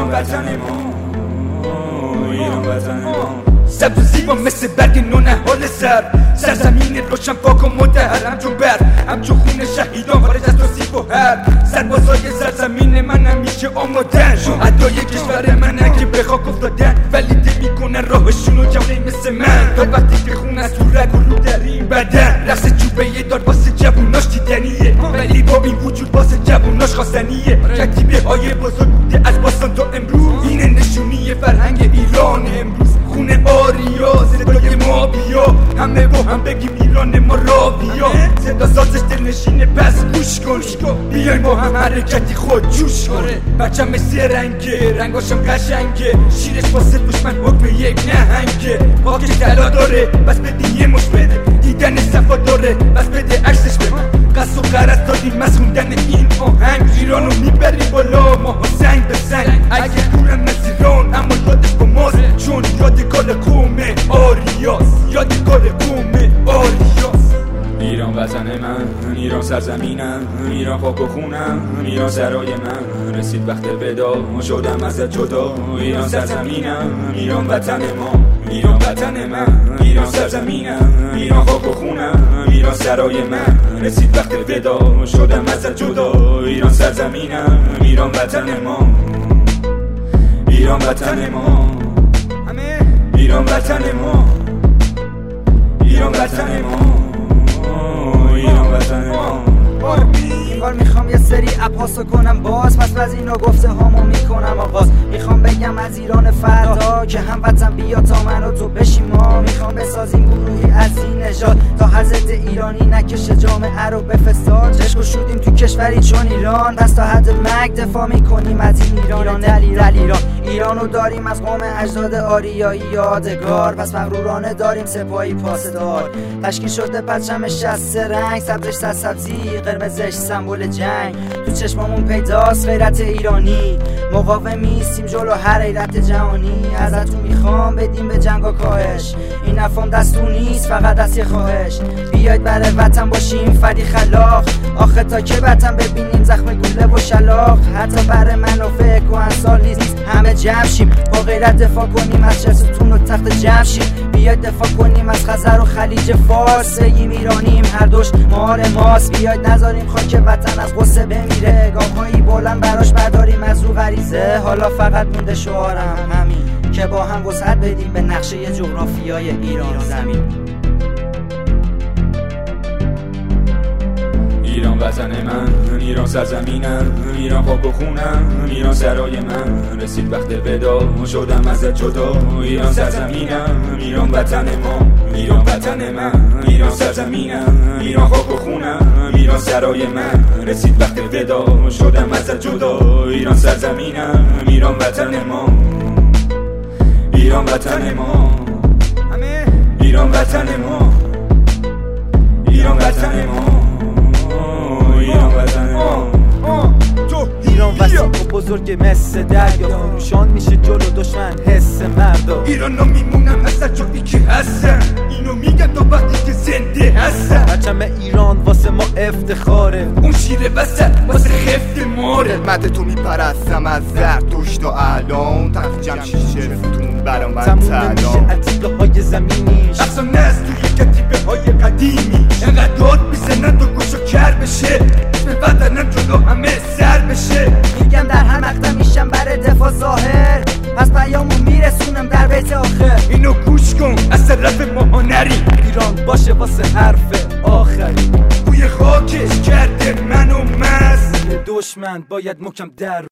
ایران وطن ما، ایران وطن ما. سبز و زیبا مثل برگ نونهال سرزمین روشن پاک و مطهر، همچون برق همچون خون شهیدان خارج از توصیف و هر سربازای سرزمین من همیشه آمادن، شهدای کشور من که به خاک افتادن ولی دل میکنن راهشون و جوانه مثل من، تا وقتی که خون از تو رگ و رو در این بدن. رقص جوبه دار واسه جووناش دیدنیه ولی با این وجود واسه جووناش خواستنیه. کتیبه های بزرگ بوده از باستان تا امروز، اینه نشونی فرهنگ ایران امروز. خونه آریا صدای ما بیا، همه با هم بگیم ایران ما را بیا. صدا سازش دلنشینه پس گوش کن، بیایم با هم حرکتی خود جوش کن. بچم مثل رنگه رنگاشم قشنگه، شیرش واسه دشمن حکم یک نهنگه. پاک طلا داره بس بده یه مش بده، دیدن صفا داره بس بده عکسش به من. قصد و قرص دادیم از خوندن این آهنگ، ایرانو میبریم بالا ما سنگ به سنگ. اگه دورم از ایران اما یادش با ماست، چون یادگار قوم آریاس، یادگار قوم آریاس. ایران وطن من، ایران سرزمینم، ایران خاک و خونم، ایران سرای من. رسید وقت ودا شدم ازت جدا، ایران سرزمینم، ایران وطن ما، ایران وطن من. ایران سرزمینم، ایران خاک و خونم، ایران سرای من. رسید وقت ودا شدم ازت جدا، ایران سرزمینم، ایران وطن ما، ایران وطن ما، ایران وطن ما، ایران وطن ما، ایران وطن ما. این بار میخوام یه سری اپاسو کنم باز، پس از اینا گفته هامو میکنم آغاز. میخوام بگم از ایران فردا که هم وطن بیا تا من و تو بشیم ما. میخوام بسازیم گروهی از این نژاد تا حضرت ایرانی نکشه جامعه رو به فساد. عشق و شدیم تو کشوری چون ایران، پس تا حد مرگ دفاع میکنیم از این ایران ایران. ایرانو داریم از قوم اجداد آریایی یادگار، پس مغرورانه داریم سپاهی پاسدار. تشکیل شده پرچمش از سه رنگ، سبزش سبزی قرمزش سمبل جنگ. تو چشمامون پیداست غیرت ایرانی، مقاوم ایستیم جلو هر حیرت جهانی. ازتون میخوام بدیم به جنگ و کاهش، این افام دستون نیست فقط دست یه خواهش. بیاید برای وطن باشیم فردی خلاق، آخه تا که وطن ببینیم زخم گوله و شلاق. حتی برای منافع کهنسال نیست همه جمع شیم، با غیرت دفاع کنیم از چرستون و تخت جمشید. بیاید دفاع کنیم از خزر و خلیج فارس، بگیم ایرانیم هر دوش مار ماست. بیاید نذاریم خاک وطن از غصه بمیره، گام‌هایی بلند براش برداریم از رو غریزه. حالا فقط مونده شعارم همین که با هم وسعت بدیم به نقشه جغرافیای ایران زمین. ایران وطن من، ایران سرزمینم، ایران خاک و خونم، ایران سرای من. رسید وقت ودا شدم ازت جدا، ایران سرزمینم، ایران وطن ما، ایران وطن من. ایران سرزمینم، ایران خاک و خونم، ایران سرای من. رسید وقت ودا شدم ازت جدا، ایران سرزمینم، ایران وطن ما، ایران وطن ما، ایران وطن ما، ایران وطن ما، ایران وطن ما. ایران وسیع و بزرگ مثل دریا، فروشان میشه جلو دشمن حس مردا. ایرانا میمونم هستن چون که هستن، اینو میگم تا وقتی که زنده هستن. پرچم ایران واسه ما افتخاره، اون شیر وسط واسه خفت ماره. خدمت تو میپرستم از زرتشت تا الان، تخت جمشیدتون برا من تموم سلام. نمیشه عتیقه های زمینیش، افسانه است توی کتیبه های قدیمی. انقدر داد میزنن تا گوشو کر بشه، اسم وطنم جلو همه سر بشه. میگم در هر مقطع میشم برای دفاع ظاهر، پس پیامو میرسونم در بیت آخر. اینو گوش کن از طرف ما نری، ایران باشه واسه حرف آخری. بوی خاکش کرده منو مست، دشمن باید محکم در